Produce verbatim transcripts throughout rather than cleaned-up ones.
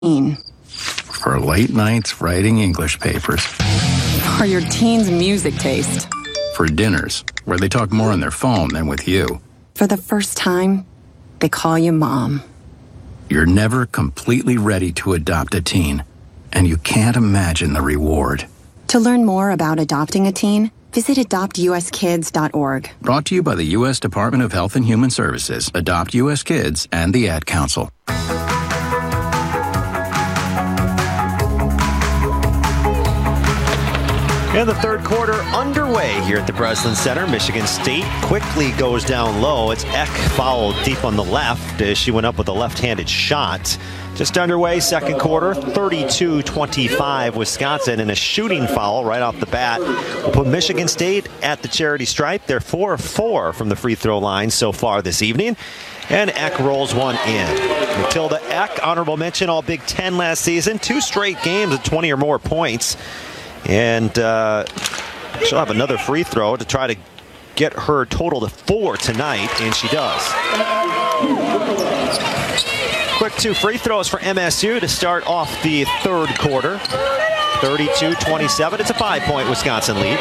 For late nights writing English papers. For your teen's music taste. For dinners where they talk more on their phone than with you. For the first time, they call you mom. You're never completely ready to adopt a teen, and you can't imagine the reward. To learn more about adopting a teen, visit adopt u s kids dot org. Brought to you by the U S Department of Health and Human Services, Adopt U S Kids, and the Ad Council. And the third quarter underway here at the Breslin Center. Michigan State quickly goes down low. It's Eck fouled deep on the left as she went up with a left-handed shot. Just underway, second quarter, thirty-two twenty-five Wisconsin, and a shooting foul right off the bat will put Michigan State at the charity stripe. They're four of four from the free throw line so far this evening. And Eck rolls one in. Matilda Eck, honorable mention, all Big Ten last season. Two straight games of twenty or more points. And uh, she'll have another free throw to try to get her total to four tonight, and she does. Quick two free throws for M S U to start off the third quarter. thirty-two twenty-seven. It's a five-point Wisconsin lead.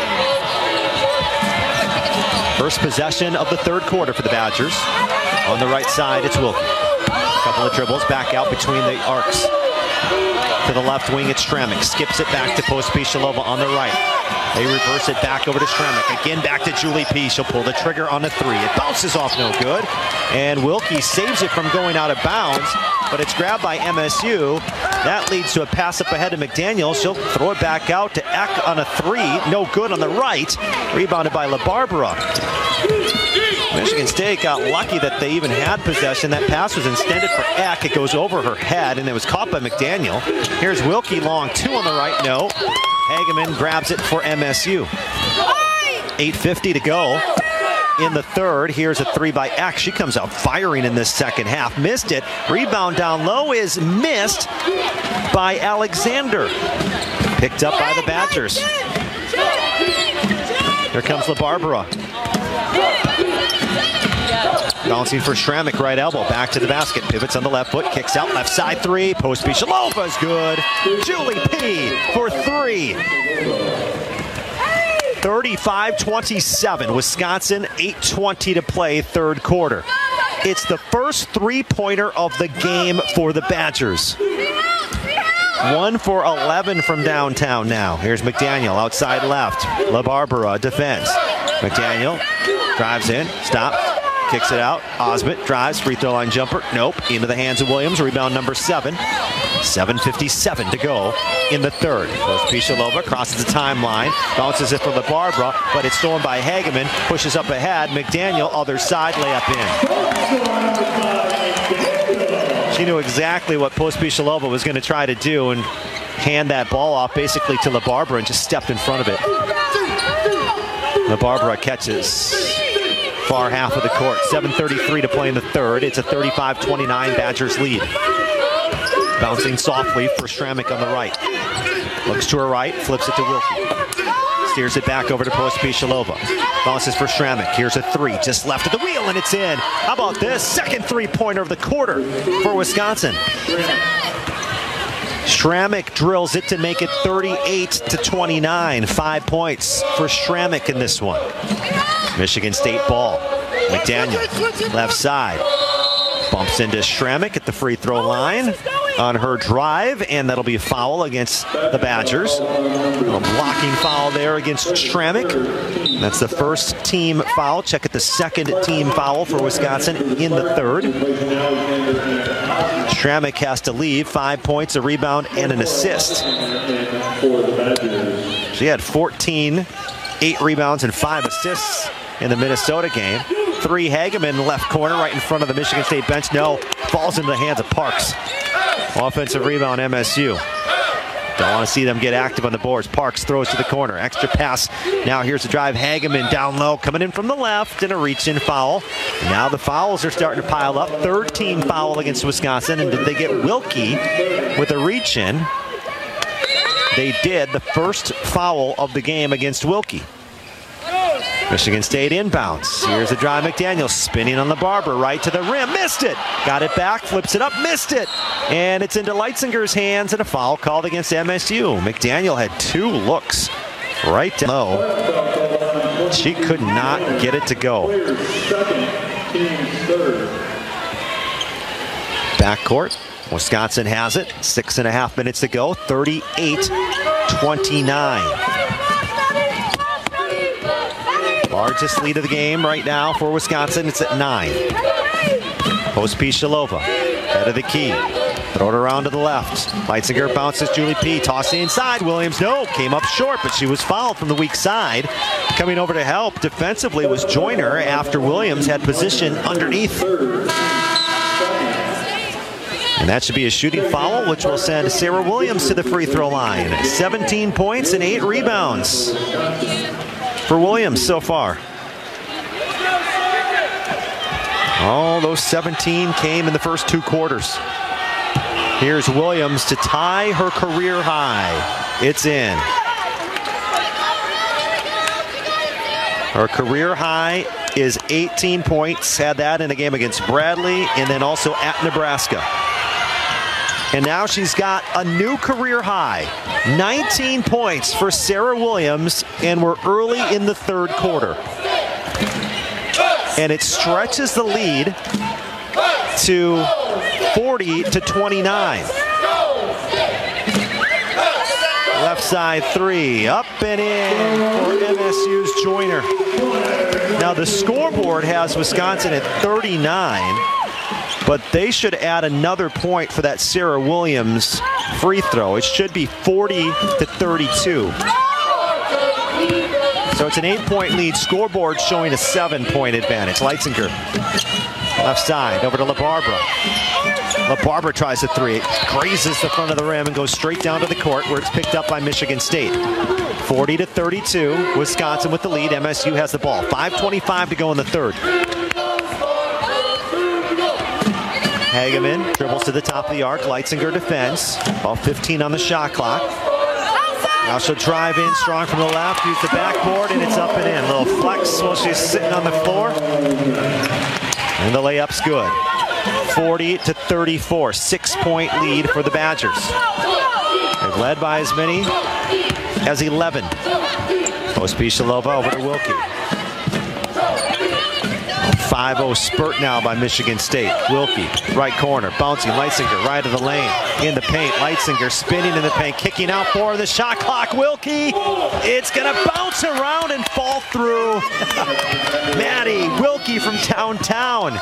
First possession of the third quarter for the Badgers. On the right side, it's Wilkie. A couple of dribbles back out between the arcs. To the left wing, it's Stramick. Skips it back to Pospisilova on the right. They reverse it back over to Stramick. Again, back to Julie P. She'll pull the trigger on the three. It bounces off, no good. And Wilkie saves it from going out of bounds, but it's grabbed by M S U. That leads to a pass up ahead to McDaniel. She'll throw it back out to Eck on a three. No good on the right. Rebounded by LaBarbera. Michigan State got lucky that they even had possession. That pass was intended for Eck. It goes over her head, and it was caught by McDaniel. Here's Wilkie long, two on the right, no. Hageman grabs it for M S U. eight fifty to go in the third. Here's a three by Eck. She comes out firing in this second half. Missed it. Rebound down low is missed by Alexander. Picked up by the Badgers. Here comes LaBarbera. Bouncing for Stramick, right elbow, back to the basket. Pivots on the left foot, kicks out, left side three. Pospisilova good. Julie P. for three. thirty-five twenty-seven. Wisconsin, eight twenty to play, third quarter. It's the first three-pointer of the game for the Badgers. One for eleven from downtown now. Here's McDaniel, outside left. LaBarbera, defense. McDaniel drives in, stop, kicks it out. Osment drives, free throw line jumper. Nope, into the hands of Williams. Rebound number seven. seven fifty-seven to go in the third. Pospisilova crosses the timeline, bounces it for LaBarbera, but it's stolen by Hageman. Pushes up ahead. McDaniel, other side, layup in. She knew exactly what Pospisilova was going to try to do and hand that ball off basically to LaBarbera and just stepped in front of it. LaBarbera catches far half of the court. seven thirty-three to play in the third. It's a thirty-five twenty-nine Badgers lead. Bouncing softly for Stramick on the right. Looks to her right, flips it to Wilkie. Steers it back over to Pospisilova. Bounces for Stramick. Here's a three, just left of the wheel, and it's in. How about this? Second three-pointer of the quarter for Wisconsin. Stramick drills it to make it thirty-eight to twenty-nine. Five points for Stramick in this one. Michigan State ball. McDaniel, left side. Bumps into Stramick at the free throw line on her drive, and that'll be a foul against the Badgers. A blocking foul there against Stramick. That's the first team foul. Check at the second team foul for Wisconsin in the third. Stramick has to leave. Five points, a rebound, and an assist. She had fourteen, eight rebounds, and five assists in the Minnesota game. Three Hageman left corner right in front of the Michigan State bench. No, falls into the hands of Parks. Offensive rebound M S U. Don't want to see them get active on the boards. Parks throws to the corner. Extra pass. Now here's the drive. Hageman down low, coming in from the left, and a reach-in foul. Now the fouls are starting to pile up. Third team foul against Wisconsin. And did they get Wilkie with a reach-in? They did. The first foul of the game against Wilkie. Michigan State inbounds. Here's a drive. McDaniel spinning on LaBarbera, right to the rim. Missed it. Got it back. Flips it up. Missed it. And it's into Leitzinger's hands and a foul called against M S U. McDaniel had two looks right down low. She could not get it to go. Backcourt. Wisconsin has it. Six and a half minutes to go. thirty-eight twenty-nine. Largest lead of the game right now for Wisconsin. It's at nine. Post P. Shalova. Head of the key. Throw it around to the left. Leitzinger bounces Julie P. Tossing inside. Williams, no. Came up short, but she was fouled from the weak side. Coming over to help defensively was Joyner after Williams had position underneath. And that should be a shooting foul, which will send Sarah Williams to the free throw line. seventeen points and eight rebounds for Williams so far. All those seventeen came in the first two quarters. Here's Williams to tie her career high. It's in. Her career high is eighteen points. Had that in a game against Bradley and then also at Nebraska. And now she's got a new career high. nineteen points for Sarah Williams, and we're early in the third quarter. And it stretches the lead to forty to twenty-nine. Left side three, up and in for M S U's Joyner. Now the scoreboard has Wisconsin at thirty-nine, but they should add another point for that Sarah Williams free throw. It should be forty to thirty-two. So it's an eight-point lead. Scoreboard showing a seven-point advantage. Leitzinger, left side, over to LaBarbera. LaBarbera tries a three. Grazes the front of the rim and goes straight down to the court where it's picked up by Michigan State. forty to thirty-two. Wisconsin with the lead. M S U has the ball. five twenty-five to go in the third. Hageman dribbles to the top of the arc. Leitzinger defends. Ball fifteen on the shot clock. Now she'll drive in strong from the left, use the backboard, and it's up and in. Little flex while she's sitting on the floor. And the layup's good. forty to thirty-four, six-point lead for the Badgers. They've led by as many as eleven. Post P. Shalova over to Wilkie. five oh spurt now by Michigan State. Wilkie, right corner, bouncing. Leitzinger, right of the lane, in the paint. Leitzinger spinning in the paint, kicking out for the shot clock. Wilkie, it's gonna bounce around and fall through. Maddie Wilkie from downtown.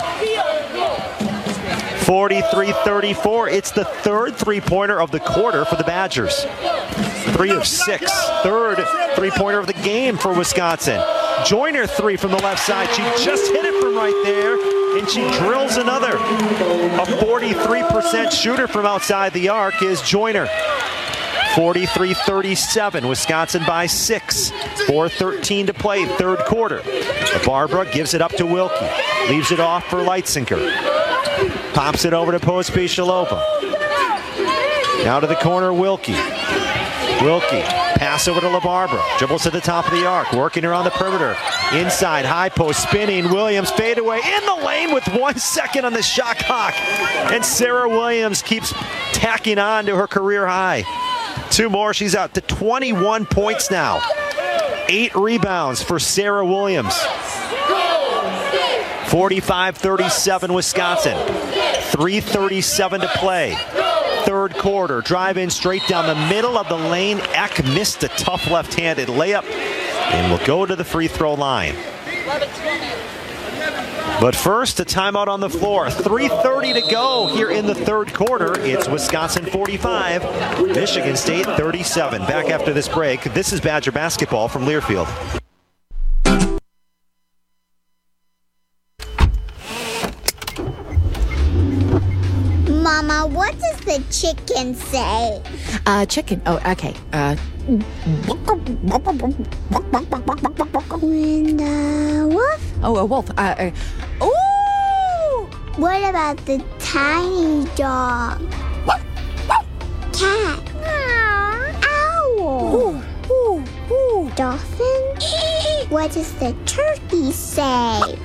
forty-three thirty-four. It's the third three-pointer of the quarter for the Badgers. Three of six. Third three-pointer of the game for Wisconsin. Joyner three from the left side. She just hit it from right there, and she drills another. A forty-three percent shooter from outside the arc is Joyner. forty-three thirty-seven. Wisconsin by six. four thirteen to play, third quarter. Barbara gives it up to Wilkie. Leaves it off for Leitzinger. Pops it over to Post P. Shalova. Now to the corner, Wilkie. Wilkie, pass over to LaBarbera. Dribbles to the top of the arc, working around the perimeter. Inside, high post, spinning. Williams fadeaway in the lane with one second on the shot clock. And Sarah Williams keeps tacking on to her career high. Two more, she's out to twenty-one points now. Eight rebounds for Sarah Williams. forty-five thirty-seven Wisconsin. three thirty-seven to play. Third quarter, drive in straight down the middle of the lane. Eck missed a tough left-handed layup and will go to the free throw line. But first, a timeout on the floor. three thirty to go here in the third quarter. It's Wisconsin forty-five, Michigan State thirty-seven. Back after this break, this is Badger basketball from Learfield. Mama, what does the chicken say? Uh, chicken. Oh, okay. Uh. And the wolf? Oh, a wolf. Uh. uh ooh! What about the tiny dog? Cat? Owl? Ooh, ooh, ooh. Dolphin? What What does the turkey say?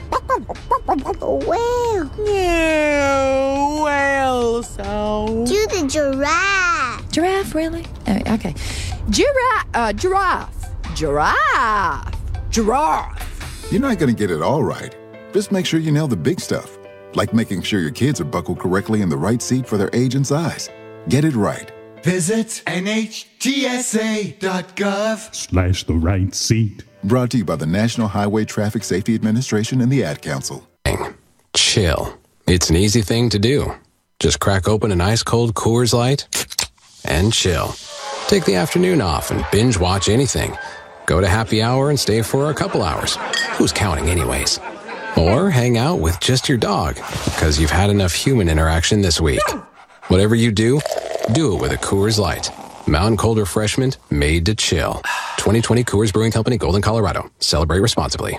Well. No, well, so. Do the giraffe. Giraffe, really? Oh, okay. Giraffe, uh, giraffe, giraffe, giraffe. You're not going to get it all right. Just make sure you nail the big stuff, like making sure your kids are buckled correctly in the right seat for their age and size. Get it right. Visit N H T S A dot gov slash the right seat. Brought to you by the National Highway Traffic Safety Administration and the Ad Council. Chill. It's an easy thing to do. Just crack open an ice-cold Coors Light and chill. Take the afternoon off and binge watch anything. Go to happy hour and stay for a couple hours. Who's counting anyways? Or hang out with just your dog, because you've had enough human interaction this week. Whatever you do, do it with a Coors Light. Mountain Cold Refreshment made to chill. twenty twenty Coors Brewing Company, Golden, Colorado. Celebrate responsibly.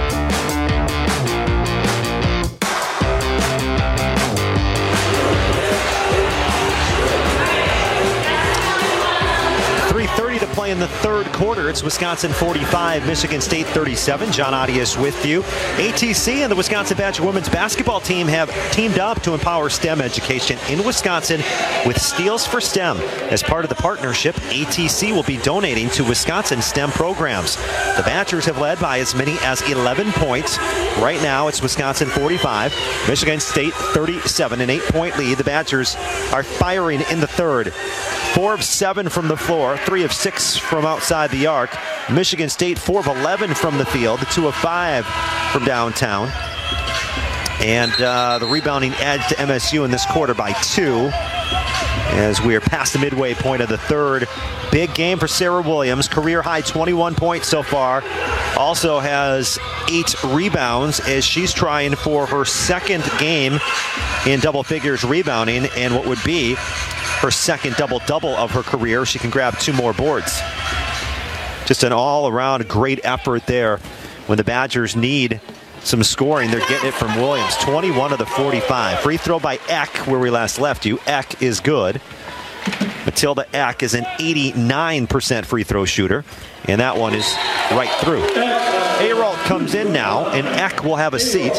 three thirty to play in the third quarter. It's Wisconsin forty-five, Michigan State thirty-seven. John Audius with you. A T C and the Wisconsin Badger women's basketball team have teamed up to empower STEM education in Wisconsin with Steals for STEM. As part of the partnership, A T C will be donating to Wisconsin STEM programs. The Badgers have led by as many as eleven points. Right now, it's Wisconsin forty-five, Michigan State thirty-seven, an eight-point lead. The Badgers are firing in the third. Four of seven from the floor, three of six from outside the arc. Michigan State, four of eleven from the field, two of five from downtown. And uh, the rebounding edge to M S U in this quarter by two, as we are past the midway point of the third. Big game for Sarah Williams, career high twenty-one points so far. Also has eight rebounds as she's trying for her second game in double figures rebounding and what would be her second double-double of her career. She can grab two more boards. Just an all-around great effort there. When the Badgers need some scoring, they're getting it from Williams. twenty-one of the forty-five. Free throw by Eck, where we last left you. Eck is good. Matilda Eck is an eighty-nine percent free throw shooter, and that one is right through. Ayrault comes in now, and Eck will have a seat.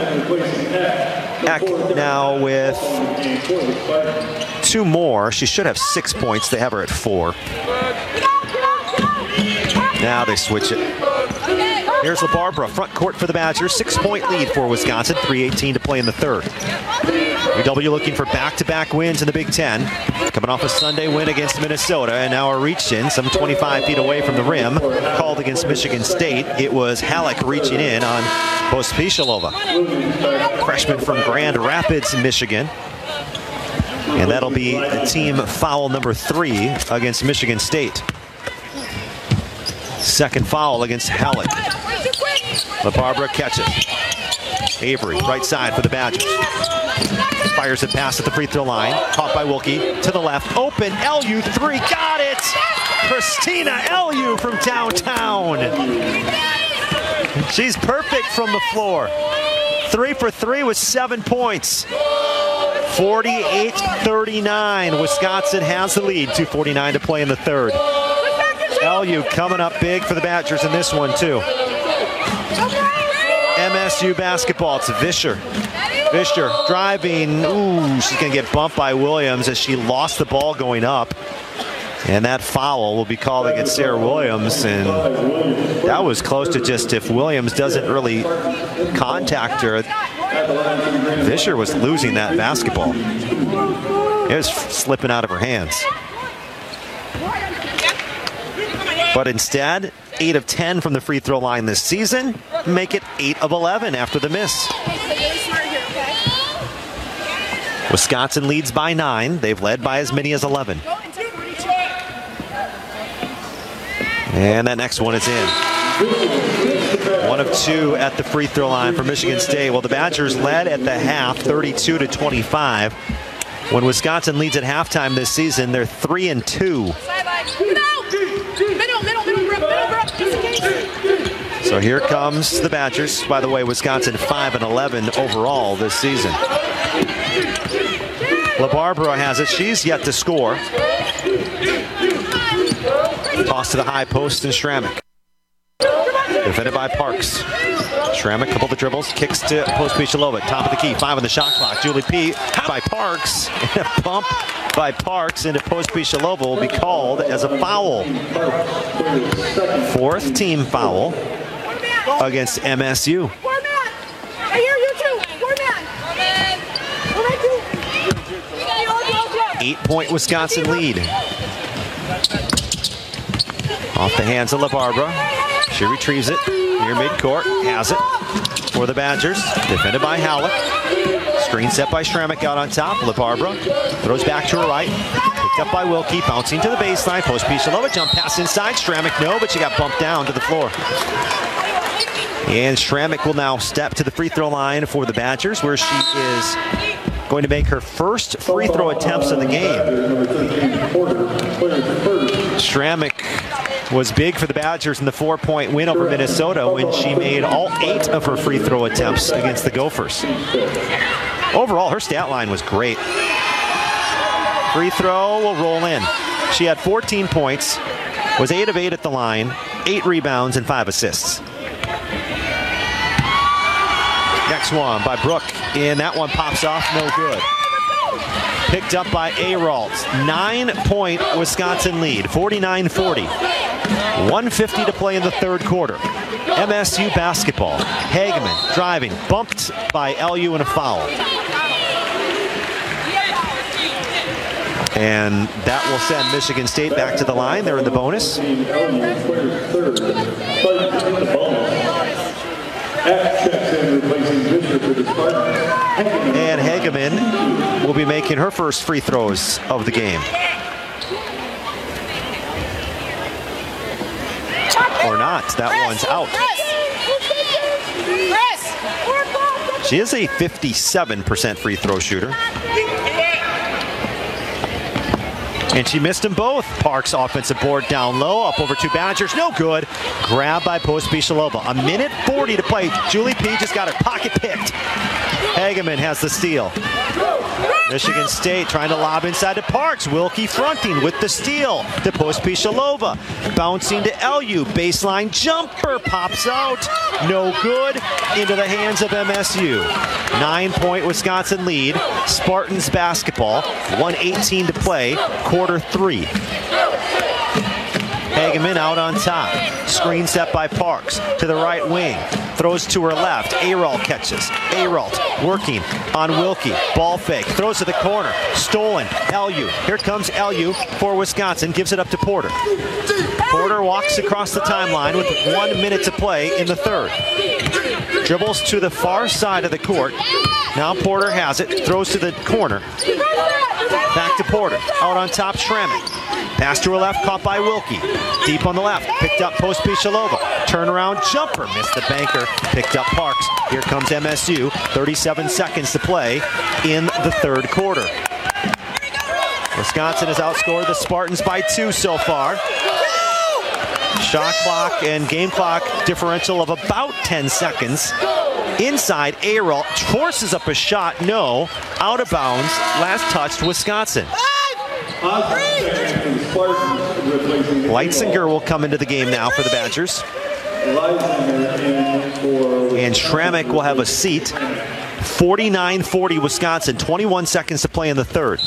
Eck now with two more. She should have six points. They have her at four. Now they switch it. Here's LaBarbera, front court for the Badgers. Six-point lead for Wisconsin. three eighteen to play in the third. U W looking for back-to-back wins in the Big Ten. Coming off a Sunday win against Minnesota, and now a reach in, some twenty-five feet away from the rim. Called against Michigan State. It was Halleck reaching in on Pospisilova, freshman from Grand Rapids, Michigan. And that'll be the team foul number three against Michigan State. Second foul against Halleck. LaBarbera catches. Avery, right side for the Badgers. Fires it past at the free throw line. Caught by Wilkie. To the left. Open. L U three. Got it! Christina L U from downtown. She's perfect from the floor. Three for three with seven points. forty-eight thirty-nine. Wisconsin has the lead. two forty-nine to play in the third. L U coming up big for the Badgers in this one, too. M S U basketball. It's Vischer. Vischer driving. Ooh, she's going to get bumped by Williams as she lost the ball going up. And that foul will be called against Sarah Williams. And that was close to just if Williams doesn't really contact her. Vischer was losing that basketball. It was slipping out of her hands. But instead, eight of ten from the free throw line this season, make it eight of eleven after the miss. Wisconsin leads by nine. They've led by as many as eleven. And that next one is in. One of two at the free throw line for Michigan State. Well, the Badgers led at the half, thirty-two to twenty-five. When Wisconsin leads at halftime this season, they're three and two. So here comes the Badgers. By the way, Wisconsin five and eleven overall this season. LaBarbera has it. She's yet to score. Toss to the high post and Stramick. Defended by Parks. Schramm, couple of the dribbles, kicks to Pospisilova. Top of the key, five on the shot clock. Julie P. by Parks. And a bump by Parks into Pospisilova will be called as a foul. Fourth team foul against M S U. Eight-point Wisconsin lead. Off the hands of LaBarbera. She retrieves it near midcourt. Has it for the Badgers. Defended by Halleck. Screen set by Schrammick out on top. LaBarbera throws back to her right. Picked up by Wilkie. Bouncing to the baseline. Pospisilova jump pass inside. Schrammick no, but she got bumped down to the floor. And Schrammick will now step to the free throw line for the Badgers, where she is going to make her first free throw attempts of the game. Schrammick was big for the Badgers in the four-point win over Minnesota when she made all eight of her free throw attempts against the Gophers. Overall, her stat line was great. Free throw will roll in. She had fourteen points, was eight of eight at the line, eight rebounds, and five assists. Next one by Brooke, and that one pops off, no good. Picked up by Aaralt. Nine-point Wisconsin lead, forty-nine forty. one fifty to play in the third quarter. M S U basketball. Hageman driving, bumped by L U and a foul. And that will send Michigan State back to the line. They're in the bonus. And Hageman will be making her first free throws of the game. Or not, that one's out. She is a fifty-seven percent free throw shooter. And she missed them both. Parks offensive board down low, up over two Badgers, no good. Grab by Pospisilova. A minute forty to play. Julie P just got her pocket picked. Hageman has the steal. Michigan State trying to lob inside to Parks. Wilkie fronting with the steal to Pospisilova. Bouncing to L U. Baseline jumper pops out. No good. Into the hands of M S U. Nine-point Wisconsin lead. Spartans basketball. one eighteen to play. Quarter three. Hageman out on top. Screen set by Parks to the right wing. Throws to her left. Aaralt catches. Aaralt working on Wilkie. Ball fake. Throws to the corner. Stolen. L U. Here comes L U for Wisconsin. Gives it up to Porter. Porter walks across the timeline with one minute to play in the third. Dribbles to the far side of the court. Now Porter has it. Throws to the corner. Back to Porter. Out on top, Schrammick. Pass to her left, caught by Wilkie. Deep on the left, picked up Pospisilova. Turnaround jumper, missed the banker. Picked up Parks. Here comes M S U. thirty-seven seconds to play in the third quarter. Wisconsin has outscored the Spartans by two so far. Shot clock and game clock differential of about ten seconds. Inside, Aaralt forces up a shot. No. Out of bounds. Last touched Wisconsin. Leitzinger will come into the game now for the Badgers. And Schrammick will have a seat. forty-nine forty Wisconsin. twenty-one seconds to play in the third.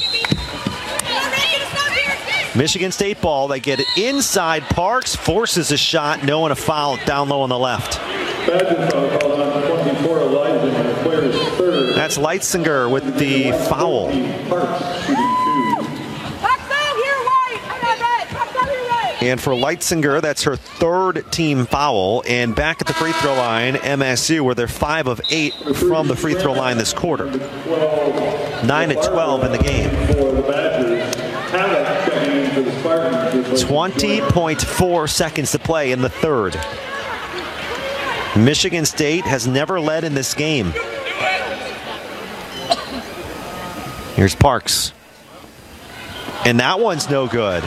Michigan State ball. They get it inside. Parks forces a shot. No, and a foul down low on the left. That's Leitzinger with the foul. And for Leitzinger, that's her third team foul. And back at the free throw line, M S U, where they're five of eight from the free throw line this quarter. nine to twelve in the game. twenty point four seconds to play in the third. Michigan State has never led in this game. Here's Parks. And that one's no good.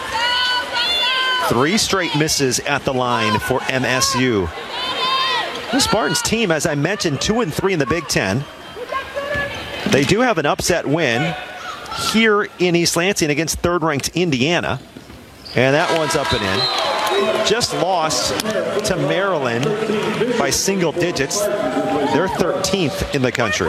Three straight misses at the line for M S U. The Spartans team, as I mentioned, two and three in the Big Ten. They do have an upset win here in East Lansing against third-ranked Indiana. And that one's up and in. just lost to Maryland by single digits. They're thirteenth in the country.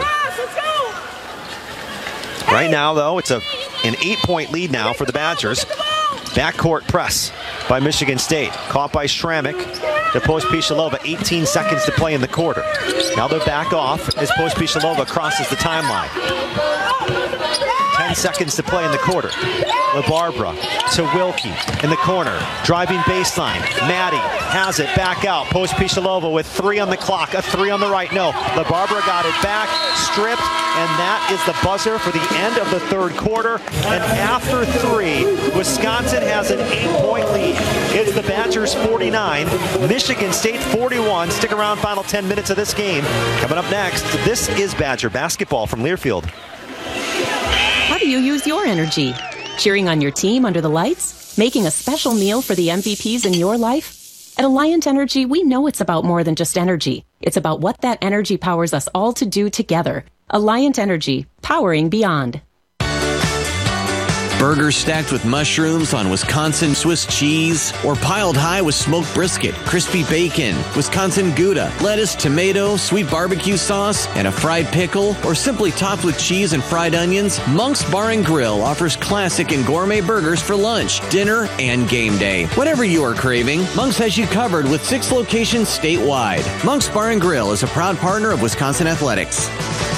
Right now, though, it's a an eight-point lead now for the Badgers. Backcourt press by Michigan State. Caught by Schrammick to Pospisilova. eighteen seconds to play in the quarter. Now they're back off as Pospisilova crosses the timeline. ten seconds to play in the quarter. LaBarbera to Wilkie in the corner. Driving baseline. Maddie has it back out. Pospisilova with three on the clock. A three on the right. No. LaBarbera got it back. Stripped. And that is the buzzer for the end of the third quarter. And after three, Wisconsin has an eight-point lead. It's the Badgers forty-nine, Michigan State forty-one. Stick around, final ten minutes of this game. Coming up next, this is Badger basketball from Learfield. How do you use your energy? Cheering on your team under the lights? Making a special meal for the M V Ps in your life? At Alliant Energy, we know it's about more than just energy. It's about what that energy powers us all to do together. Alliant Energy, powering beyond. Burgers stacked with mushrooms on Wisconsin Swiss cheese, or piled high with smoked brisket, crispy bacon, Wisconsin Gouda, lettuce, tomato, sweet barbecue sauce, and a fried pickle, or simply topped with cheese and fried onions, Monk's Bar and Grill offers classic and gourmet burgers for lunch, dinner, and game day. Whatever you are craving, Monk's has you covered with six locations statewide. Monk's Bar and Grill is a proud partner of Wisconsin Athletics.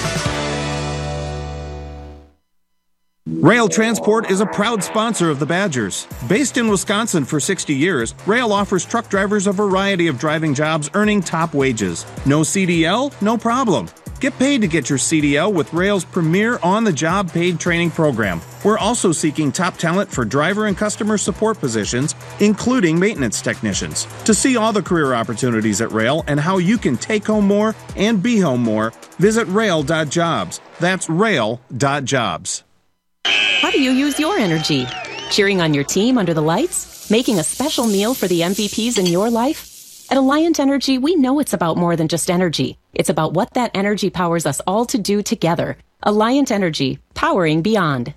Rail Transport is a proud sponsor of the Badgers. Based in Wisconsin for sixty years, Rail offers truck drivers a variety of driving jobs earning top wages. No C D L? No problem. Get paid to get your C D L with Rail's premier on-the-job paid training program. We're also seeking top talent for driver and customer support positions, including maintenance technicians. To see all the career opportunities at Rail and how you can take home more and be home more, visit rail dot jobs. That's rail dot jobs. How do you use your energy? Cheering on your team under the lights? Making a special meal for the M V Ps in your life? At Alliant Energy, we know it's about more than just energy. It's about what that energy powers us all to do together. Alliant Energy, powering beyond.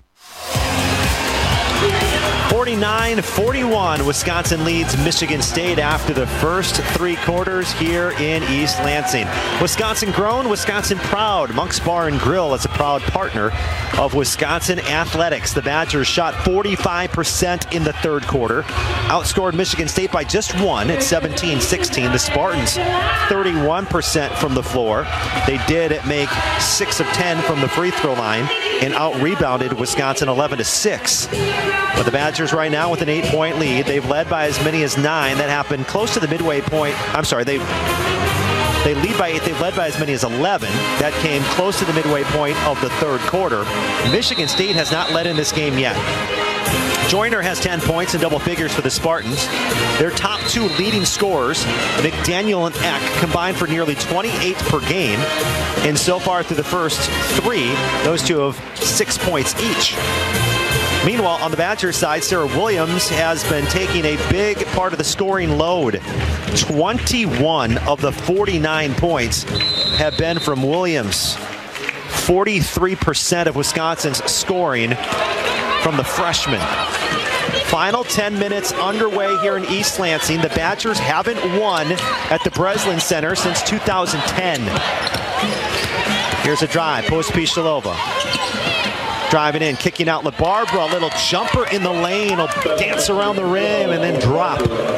forty-nine forty-one, Wisconsin leads Michigan State after the first three quarters here in East Lansing. Wisconsin grown, Wisconsin proud. Monk's Bar and Grill is a proud partner of Wisconsin Athletics. The Badgers shot forty-five percent in the third quarter, outscored Michigan State by just one at seventeen sixteen. The Spartans, thirty-one percent from the floor. They did make six of ten from the free throw line and out-rebounded Wisconsin eleven to six. But the Badgers right now with an eight-point lead. They've led by as many as nine. That happened close to the midway point. I'm sorry, they they lead by eight. They've led by as many as eleven. That came close to the midway point of the third quarter. Michigan State has not led in this game yet. Joyner has ten points in double figures for the Spartans. Their top two leading scorers, McDaniel and Eck, combined for nearly twenty-eight per game. And so far through the first three, those two have six points each. Meanwhile, on the Badgers side, Sarah Williams has been taking a big part of the scoring load. twenty-one of the forty-nine points have been from Williams. forty-three percent of Wisconsin's scoring from the freshman. Final ten minutes underway here in East Lansing. The Badgers haven't won at the Breslin Center since two thousand ten. Here's a drive, Pospisilova. Driving in, kicking out LaBarbera, a little jumper in the lane, will dance around the rim and then drop.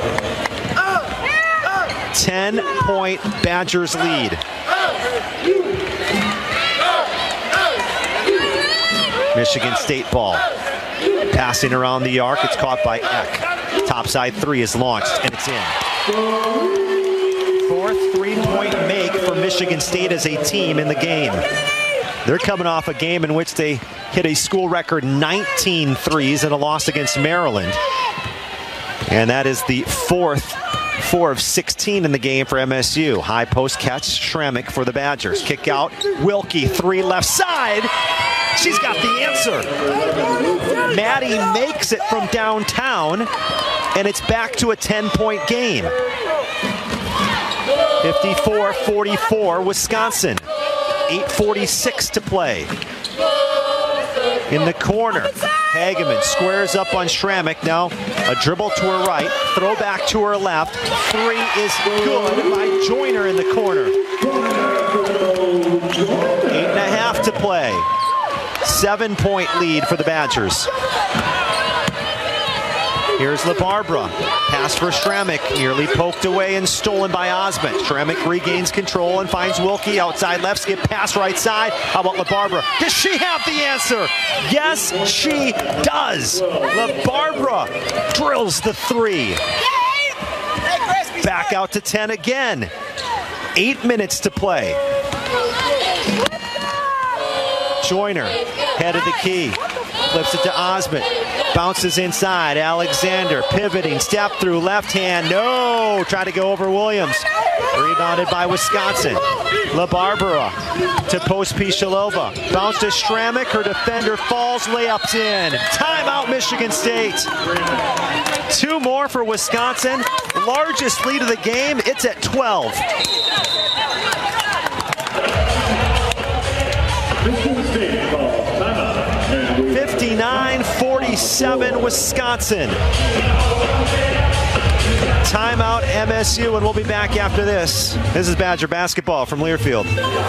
ten-point Badgers lead. Michigan State ball. Passing around the arc, it's caught by Eck. Topside three is launched, and it's in. Fourth three-point make for Michigan State as a team in the game. They're coming off a game in which they hit a school record nineteen threes in a loss against Maryland. And that is the fourth four of sixteen in the game for M S U. High post catch, Schrammick for the Badgers. Kick out, Wilkie, three left side. She's got the answer. Maddie makes it from downtown, and it's back to a ten-point game. fifty-four forty-four, Wisconsin. eight forty-six to play. in the corner. Hageman squares up on Schrammick. Now a dribble to her right, throw back to her left. Three is good by Joyner in the corner. Eight and a half to play. Seven-point lead for the Badgers. Here's LaBarbera. Pass for Schrammick. Nearly poked away and stolen by Osmond. Schrammick regains control and finds Wilkie outside left. Skip pass right side. How about LaBarbera? Does she have the answer? Yes, she does. LaBarbera drills the three. Back out to ten again. Eight minutes to play. Joyner, head of the key. Flips it to Osmond. Bounces inside. Alexander pivoting. Step through left hand. No! Try to go over Williams. Rebounded by Wisconsin. LaBarbera to post Pishalova. Bounce to Schrammick. Her defender falls. Layups in. Timeout Michigan State. Two more for Wisconsin. Largest lead of the game. It's at twelve. fifty-nine forty-seven Wisconsin. Timeout M S U, and we'll be back after this. This is Badger basketball from Learfield.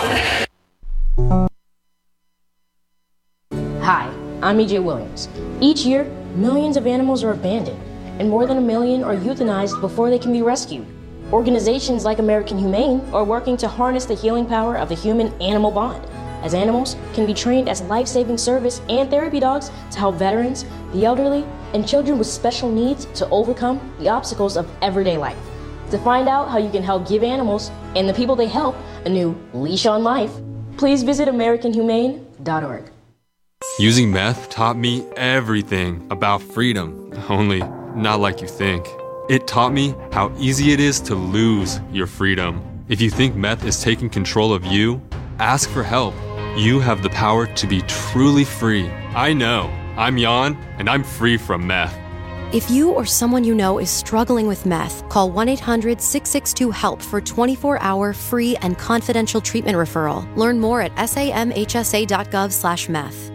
Hi, I'm E J Williams. Each year, millions of animals are abandoned, and more than a million are euthanized before they can be rescued. Organizations like American Humane are working to harness the healing power of the human-animal bond, as animals can be trained as life-saving service and therapy dogs to help veterans, the elderly, and children with special needs to overcome the obstacles of everyday life. To find out how you can help give animals and the people they help a new leash on life, please visit American Humane dot org. Using meth taught me everything about freedom, only not like you think. It taught me how easy it is to lose your freedom. If you think meth is taking control of you, ask for help. You have the power to be truly free. I know. I'm Jan, and I'm free from meth. If you or someone you know is struggling with meth, call one eight hundred six six two HELP for twenty-four hour free and confidential treatment referral. Learn more at samhsa.gov slash meth.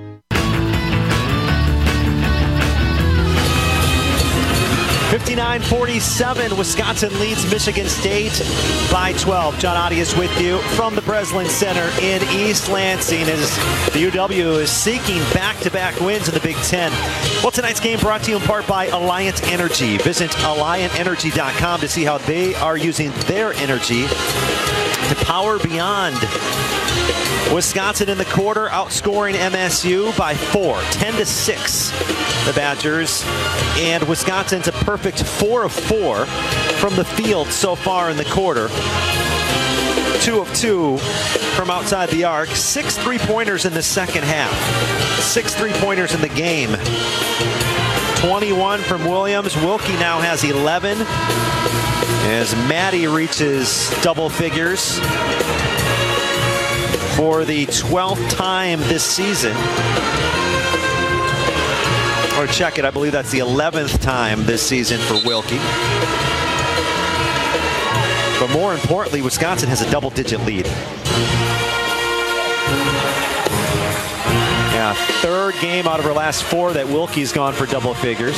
fifty-nine forty-seven, Wisconsin leads Michigan State by twelve. John Audius with you from the Breslin Center in East Lansing as the U W is seeking back-to-back wins in the Big Ten. Well, tonight's game brought to you in part by Alliant Energy. Visit alliant energy dot com to see how they are using their energy to power beyond. Wisconsin in the quarter outscoring M S U by four, ten to six. The Badgers, and Wisconsin's a perfect four of four from the field so far in the quarter. Two of two from outside the arc. Six three-pointers in the second half. Six three-pointers in the game. twenty-one from Williams. Wilkie now has eleven as Maddie reaches double figures for the twelfth time this season. Or check it, I believe that's the eleventh time this season for Wilkie. But more importantly, Wisconsin has a double-digit lead. Yeah, third game out of her last four that Wilkie's gone for double figures.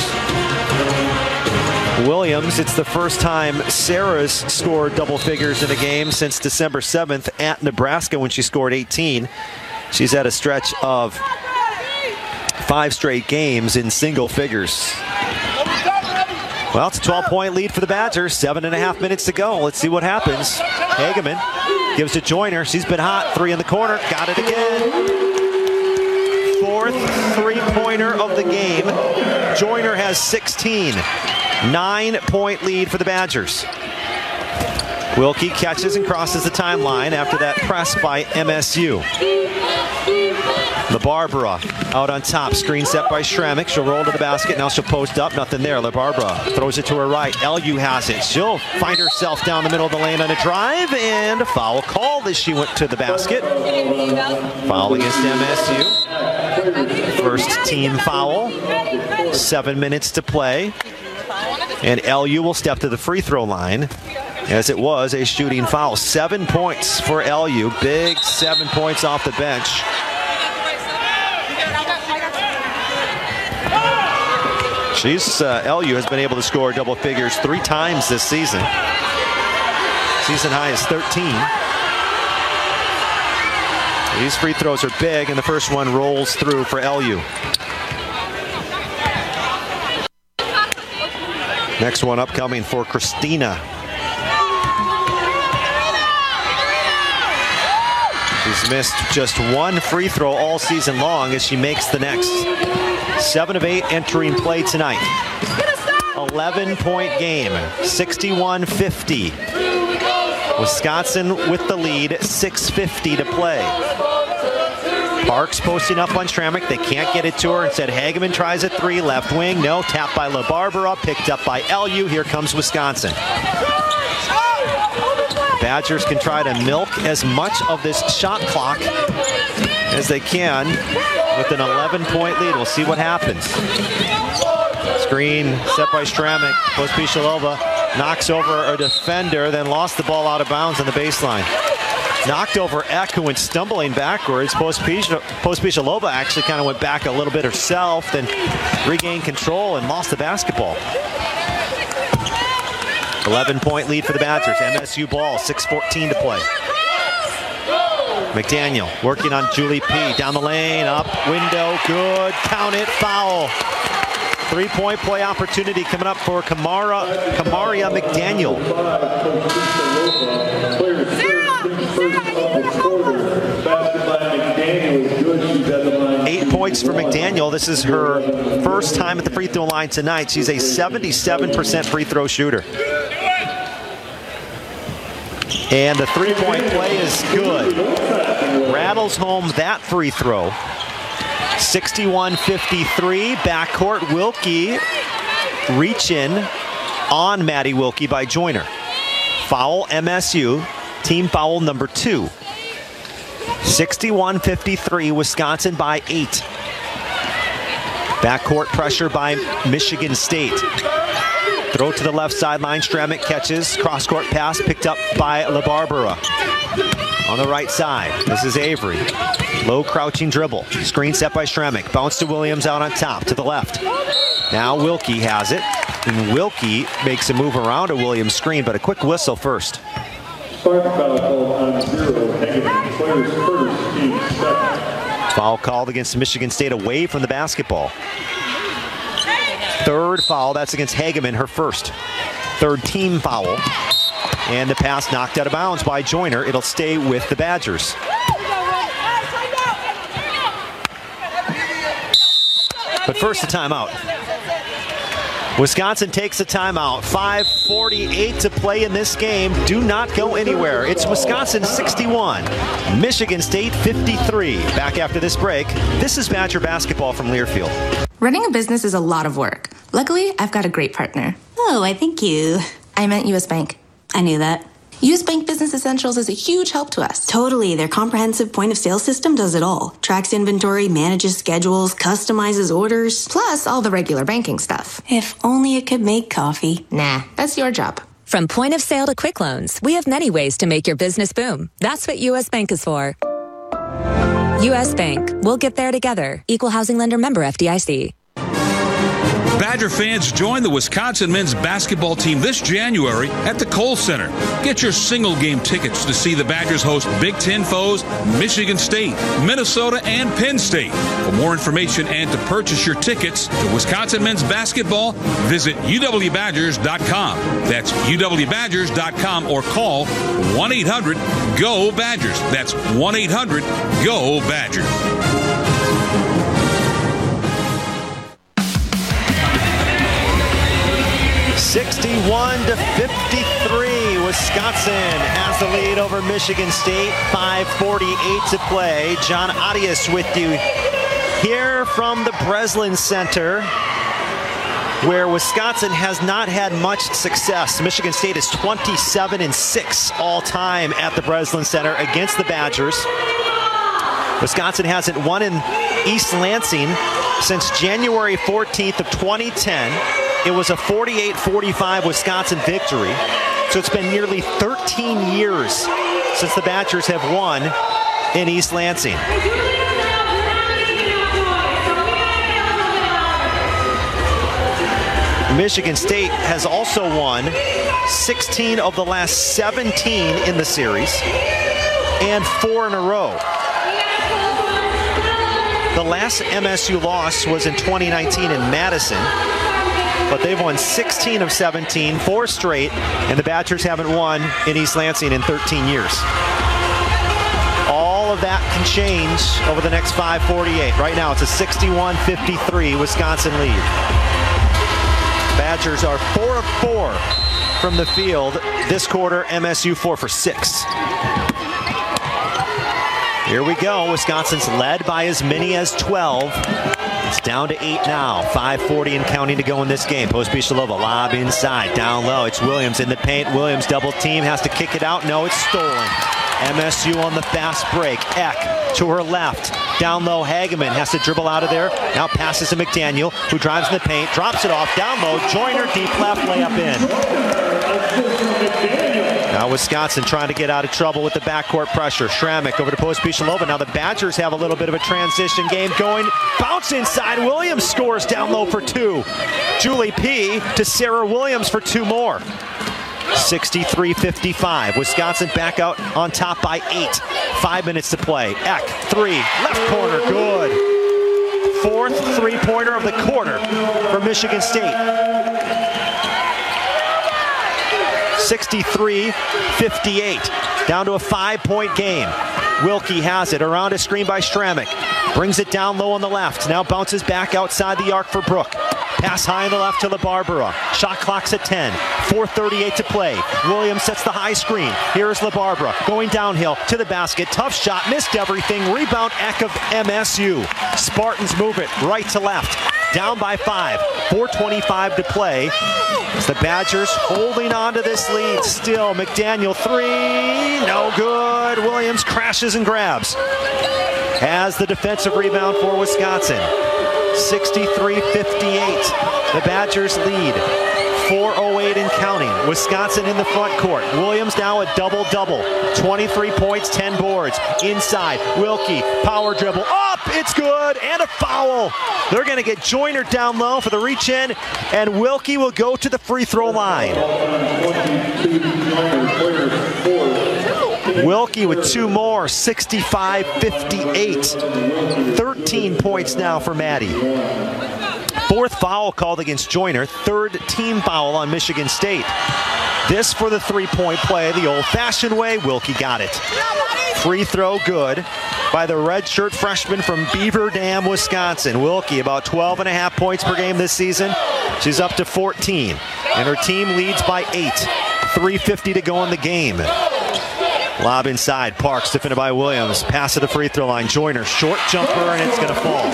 Williams, it's the first time Sarah's scored double figures in a game since December seventh at Nebraska when she scored eighteen. She's had a stretch of five straight games in single figures. Well, it's a twelve-point lead for the Badgers. Seven and a half minutes to go. Let's see what happens. Hageman gives to Joyner. She's been hot. Three in the corner. Got it again. Fourth three-pointer of the game. Joyner has sixteen. Nine-point lead for the Badgers. Wilkie catches and crosses the timeline after that press by M S U. LaBarbera out on top. Screen set by Schrammick. She'll roll to the basket. Now she'll post up. Nothing there. LaBarbera throws it to her right. L U has it. She'll find herself down the middle of the lane on a drive. And a foul called as she went to the basket. Foul against M S U. First team foul. Seven minutes to play. And L U will step to the free throw line, as it was a shooting foul. Seven points for L U. Big seven points off the bench She's uh, L U has been able to score double figures three times this season. Season high is thirteen. These free throws are big, and the first one rolls through for L U. Next one upcoming for Christina. She's missed just one free throw all season long as she makes the next. Seven of eight entering play tonight. eleven point game, sixty-one fifty. Wisconsin with the lead, six fifty to play. Parks posting up on Stramick. They can't get it to her. Instead, Hageman tries a three, left wing. No, tapped by LaBarbera, picked up by L U. Here comes Wisconsin. The Badgers can try to milk as much of this shot clock as they can with an eleven point lead. We'll see what happens. Screen set by Stramick. Pospisilova knocks over a defender, then lost the ball out of bounds on the baseline. Knocked over Eck, who went stumbling backwards. Pospisilova actually kind of went back a little bit herself, then regained control and lost the basketball. eleven point lead for the Badgers. M S U ball, six fourteen to play. McDaniel working on Julie P. Down the lane, up, window, good, count it, foul. Three-point play opportunity coming up for Kamara, Kamaria McDaniel. Eight points for McDaniel. This is her first time at the free throw line tonight. She's a seventy-seven percent free throw shooter. And the three-point play is good. Rattles home that free throw. sixty-one fifty-three, backcourt. Wilkie reach in on Maddie Wilkie by Joyner. Foul M S U, team foul number two. sixty-one fifty-three, Wisconsin by eight. Backcourt pressure by Michigan State. Throw to the left sideline, Stramick catches, cross-court pass picked up by LaBarbera. On the right side, this is Avery. Low crouching dribble. Screen set by Stramick. Bounce to Williams out on top to the left. Now Wilkie has it. And Wilkie makes a move around a Williams screen, but a quick whistle first. Foul called against Michigan State away from the basketball. Third foul, that's against Hageman, her first. Third team foul. And the pass knocked out of bounds by Joyner. It'll stay with the Badgers. But first, a timeout. Wisconsin takes a timeout. five forty-eight to play in this game. Do not go anywhere. It's Wisconsin sixty-one, Michigan State fifty-three. Back after this break, this is Badger basketball from Learfield. Running a business is a lot of work. Luckily, I've got a great partner. Oh, I thank you. I meant U S Bank. I knew that. U S Bank Business Essentials is a huge help to us. Totally. Their comprehensive point of sale system does it all. Tracks inventory, manages schedules, customizes orders. Plus all the regular banking stuff. If only it could make coffee. Nah, that's your job. From point of sale to quick loans, we have many ways to make your business boom. That's what U S Bank is for. U S Bank. We'll get there together. Equal housing lender, member F D I C. Badger fans, join the Wisconsin men's basketball team this January at the Kohl Center. Get your single game tickets to see the Badgers host Big Ten foes Michigan State, Minnesota, and Penn State. For more information and to purchase your tickets to Wisconsin men's basketball, visit U W Badgers dot com. That's U W Badgers dot com or call one eight hundred G O Badgers. That's one eight hundred G O Badgers. sixty-one to fifty-three, Wisconsin has the lead over Michigan State. five forty-eight to play. John Arias with you here from the Breslin Center, where Wisconsin has not had much success. Michigan State is twenty-seven and six all time at the Breslin Center against the Badgers. Wisconsin hasn't won in East Lansing since January fourteenth of twenty ten. It was a forty-eight forty-five Wisconsin victory. So it's been nearly thirteen years since the Badgers have won in East Lansing. Michigan State has also won sixteen of the last seventeen in the series, and four in a row. The last M S U loss was in twenty nineteen in Madison, but they've won sixteen of seventeen, four straight, and the Badgers haven't won in East Lansing in thirteen years. All of that can change over the next five forty-eight. Right now, it's a sixty-one fifty-three Wisconsin lead. Badgers are four of four from the field this quarter. M S U four for six. Here we go. Wisconsin's led by as many as twelve. It's down to eight now. five forty and counting to go in this game. Pospisilova lob inside, down low. It's Williams in the paint. Williams double team, has to kick it out. No, it's stolen. M S U on the fast break. Eck to her left. Down low, Hageman has to dribble out of there. Now passes to McDaniel, who drives in the paint, drops it off. Down low, Joyner deep left, layup in. Now Wisconsin trying to get out of trouble with the backcourt pressure. Schrammick over to Pospisilova. Now the Badgers have a little bit of a transition game going. Bounce inside. Williams scores down low for two. Julie P. to Sarah Williams for two more. sixty-three fifty-five. Wisconsin back out on top by eight. Five minutes to play. Eck, three, left corner, good. Fourth three-pointer of the quarter for Michigan State. sixty-three fifty-eight. Down to a five-point game. Wilkie has it around a screen by Schrammick. Brings it down low on the left. Now bounces back outside the arc for Brooke. Pass high on the left to LaBarbera. Shot clock's at ten. four thirty-eight to play. Williams sets the high screen. Here's LaBarbera going downhill to the basket. Tough shot, missed everything. Rebound Eck of M S U. Spartans move it right to left. Down by five. four twenty-five to play. It's the Badgers holding on to this lead still. McDaniel three, no good. Williams crashes and grabs. Has the defensive rebound for Wisconsin. sixty-three fifty-eight. The Badgers lead. four oh eight and counting. Wisconsin in the front court. Williams now a double-double. twenty-three points, ten boards. Inside, Wilkie, power dribble. Up, it's good, and a foul. They're going to get Joyner down low for the reach-in, and Wilkie will go to the free throw line. Wilkie with two more, sixty-five fifty-eight. thirteen points now for Maddie. Fourth foul called against Joyner. Third team foul on Michigan State. This for the three-point play the old-fashioned way. Wilkie got it. Free throw good by the redshirt freshman from Beaver Dam, Wisconsin. Wilkie about twelve and a half points per game this season. She's up to fourteen, and her team leads by eight. three fifty to go in the game. Lob inside. Parks defended by Williams. Pass to the free throw line. Joyner, short jumper, and it's going to fall.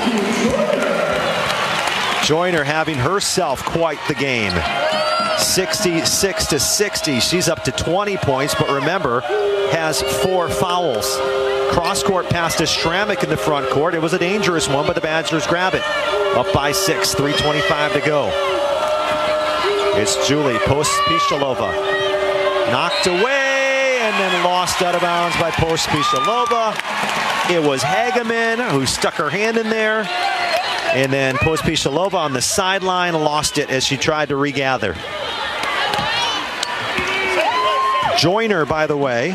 Joyner having herself quite the game. sixty-six to sixty. She's up to twenty points, but remember, has four fouls. Cross-court pass to Schrammick in the front court. It was a dangerous one, but the Badgers grab it. Up by six. three twenty-five to go. It's Julie Pospisilova. Knocked away and then lost out of bounds by Pospisilova. It was Hageman who stuck her hand in there. And then Pospisilova on the sideline lost it as she tried to regather. Joyner, by the way,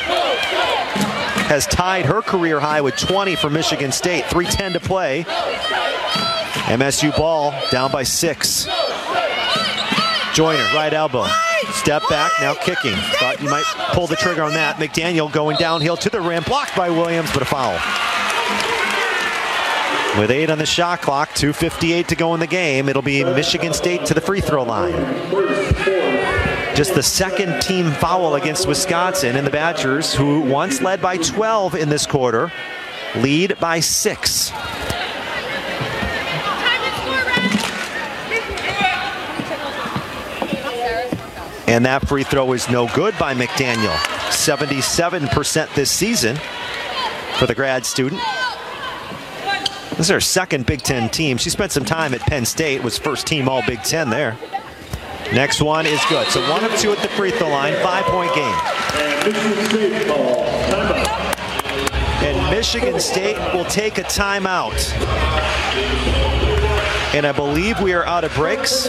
has tied her career high with twenty for Michigan State. three ten to play. M S U ball down by six. Joyner, right elbow. Step back, now kicking. Thought you might pull the trigger on that. McDaniel going downhill to the rim. Blocked by Williams, but a foul. With eight on the shot clock, two fifty-eight to go in the game, it'll be Michigan State to the free throw line. Just the second team foul against Wisconsin, and the Badgers, who once led by twelve in this quarter, lead by six. And that free throw is no good by McDaniel. seventy-seven percent this season for the grad student. This is her second Big Ten team. She spent some time at Penn State, was first team all Big Ten there. Next one is good. So one of two at the free throw line, five-point game. And Michigan State will take a timeout. And I believe we are out of breaks.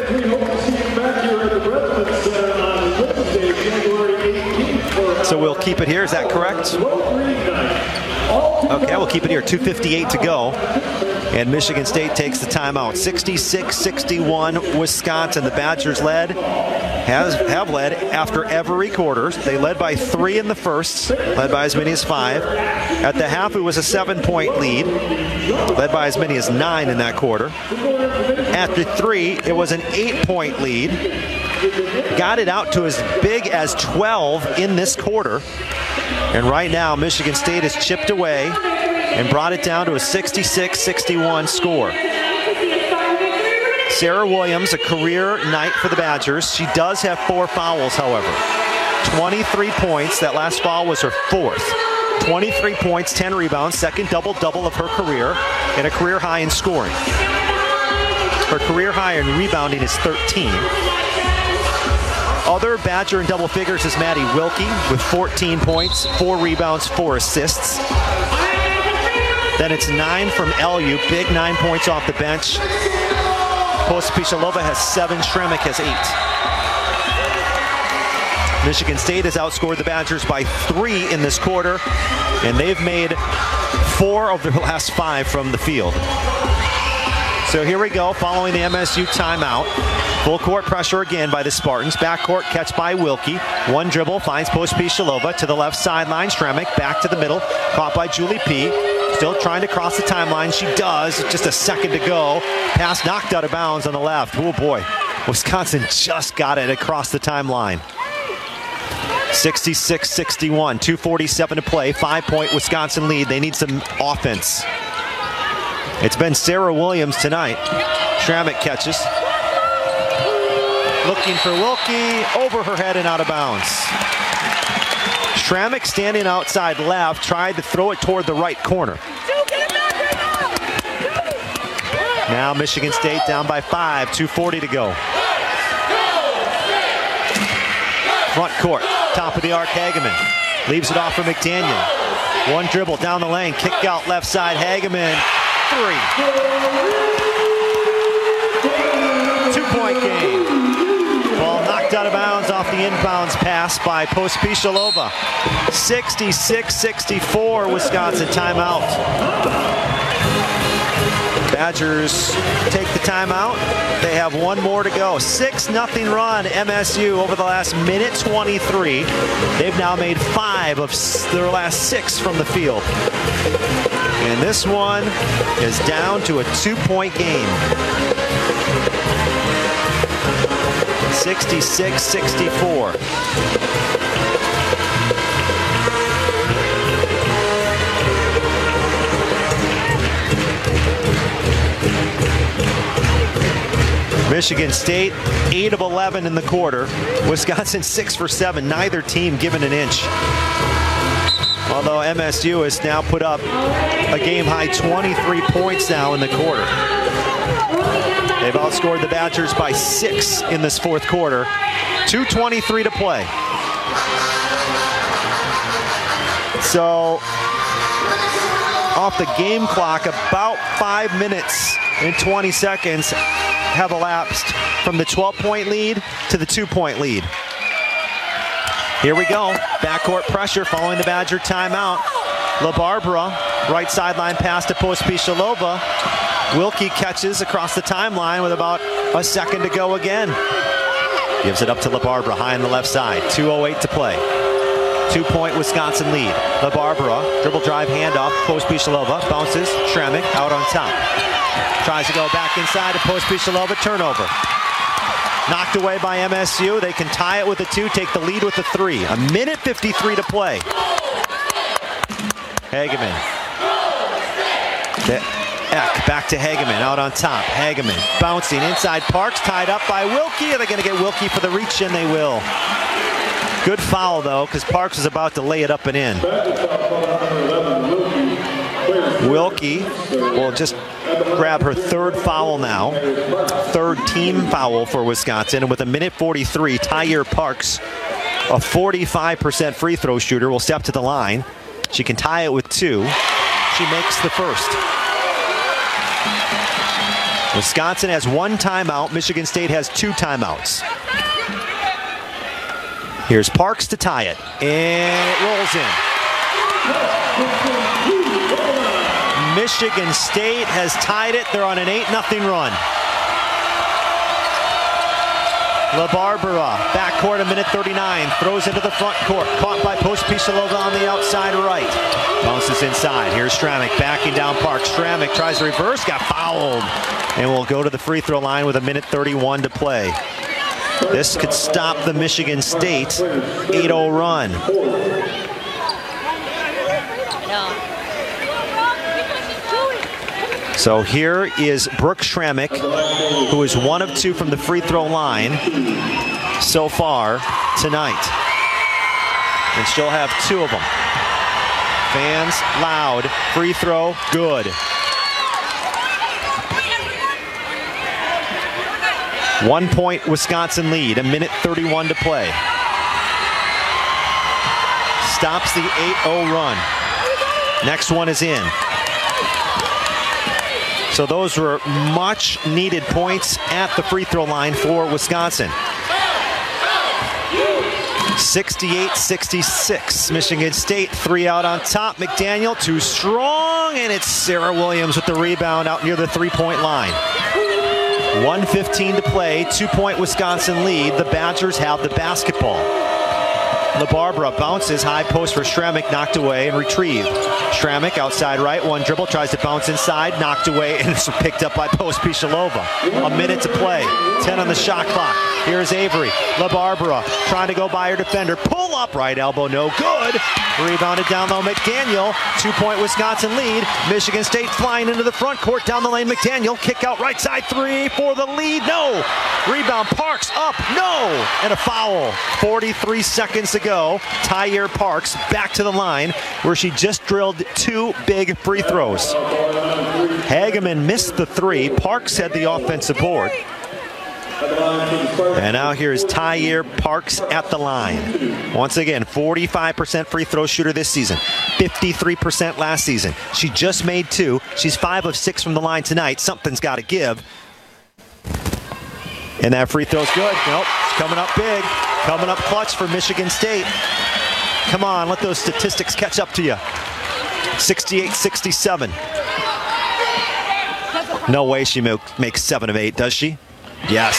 So we'll keep it here. Is that correct? Okay, we'll keep it here. two fifty-eight to go. And Michigan State takes the timeout. sixty-six sixty-one, Wisconsin. The Badgers led, has have led after every quarter. They led by three in the first, led by as many as five. At the half, it was a seven-point lead, led by as many as nine in that quarter. After three, it was an eight-point lead. Got it out to as big as twelve in this quarter. And right now, Michigan State has chipped away and brought it down to a sixty-six sixty-one score. Sarah Williams, a career night for the Badgers. She does have four fouls, however. twenty-three points. That last foul was her fourth. twenty-three points, ten rebounds, second double-double of her career, and a career high in scoring. Her career high in rebounding is thirteen. Other Badger in double figures is Maddie Wilkie with fourteen points, four rebounds, four assists. Then it's nine from L U, big nine points off the bench. Pospisilova has seven, Shremick has eight. Michigan State has outscored the Badgers by three in this quarter, and they've made four of their last five from the field. So here we go, following the M S U timeout. Full court pressure again by the Spartans. Backcourt catch by Wilkie. One dribble finds Pospisilova to the left sideline. Shremick back to the middle. Caught by Julie P. Still trying to cross the timeline. She does. Just a second to go. Pass knocked out of bounds on the left. Oh boy. Wisconsin just got it across the timeline. sixty-six sixty-one. two forty-seven to play. Five-point Wisconsin lead. They need some offense. It's been Sarah Williams tonight. Shremick catches. Looking for Wilkie, over her head and out of bounds. Shremick standing outside left, tried to throw it toward the right corner. Now Michigan State down by five, two forty to go. Front court, top of the arc, Hageman. Leaves it off for McDaniel. One dribble down the lane, kick out left side, Hageman, three. Two-point game. Ball knocked out of bounds off the inbounds pass by Pospisilova. sixty-six sixty-four, Wisconsin timeout. Badgers take the timeout. They have one more to go. six nothing run, M S U over the last minute twenty-three. They've now made five of their last six from the field. And this one is down to a two-point game. sixty-six sixty-four. Michigan State, eight of eleven in the quarter. Wisconsin, six for seven. Neither team given an inch. Although M S U has now put up a game-high twenty-three points now in the quarter. They've outscored the Badgers by six in this fourth quarter. two twenty-three to play. So, off the game clock, about five minutes and twenty seconds have elapsed from the twelve-point lead to the two-point lead. Here we go. Backcourt pressure following the Badger timeout. LaBarbera, right sideline pass to Pospisilova. Wilkie catches across the timeline with about a second to go again. Gives it up to LaBarbera, high on the left side. two oh eight to play. Two-point Wisconsin lead. LaBarbera, dribble drive handoff. Pospisilova bounces. Shremick out on top. Tries to go back inside to Pospisilova. Turnover. Knocked away by M S U. They can tie it with a two, take the lead with a three. A minute fifty-three to play. Hageman. Eck back to Hageman, out on top. Hageman bouncing inside Parks, tied up by Wilkie. Are they going to get Wilkie for the reach? And they will. Good foul, though, because Parks is about to lay it up and in. Wilkie will just grab her third foul now. Third team foul for Wisconsin. And with a minute forty-three, Tyre Parks, a forty-five percent free throw shooter, will step to the line. She can tie it with two. She makes the first. Wisconsin has one timeout. Michigan State has two timeouts. Here's Parks to tie it. And it rolls in. Michigan State has tied it. They're on an eight nothing run. LaBarbera, backcourt a minute thirty-nine, throws into the front court, caught by Pospisilova on the outside right. Bounces inside, here's Stramick backing down Parks. Stramick tries to reverse, got fouled, and will go to the free throw line with a minute thirty-one to play. This could stop the Michigan State eight oh run. So here is Brooke Stramick, who is one of two from the free throw line so far tonight. And she'll have two of them. Fans loud. Free throw, good. One point Wisconsin lead, a minute thirty-one to play. Stops the eight oh run. Next one is in. So those were much needed points at the free throw line for Wisconsin. sixty-eight sixty-six. Michigan State, three out on top. McDaniel too strong, and it's Sarah Williams with the rebound out near the three-point line. one fifteen to play, two-point Wisconsin lead. The Badgers have the basketball. LaBarbera bounces, high post for Stramick, knocked away and retrieved. Stramick outside right, one dribble, tries to bounce inside, knocked away, and it's picked up by Pospisilova. A minute to play, ten on the shot clock. Here's Avery. LaBarbera trying to go by her defender. Pull up, right elbow, no good. Rebounded down low, McDaniel. Two-point Wisconsin lead. Michigan State flying into the front court, down the lane, McDaniel. Kick out right side three for the lead, no. Rebound, Parks up, no. And a foul. forty-three seconds to go. Tyre Parks back to the line where she just drilled two big free throws. Hageman missed the three. Parks had the offensive board. And now here's Tyre Parks at the line. Once again, forty-five percent free throw shooter this season, fifty-three percent last season. She just made two. She's five of six from the line tonight. Something's got to give. And that free throw's good. Nope, it's coming up big. Coming up clutch for Michigan State. Come on, let those statistics catch up to you. sixty-eight sixty-seven. No way she makes seven of eight, does she? Yes.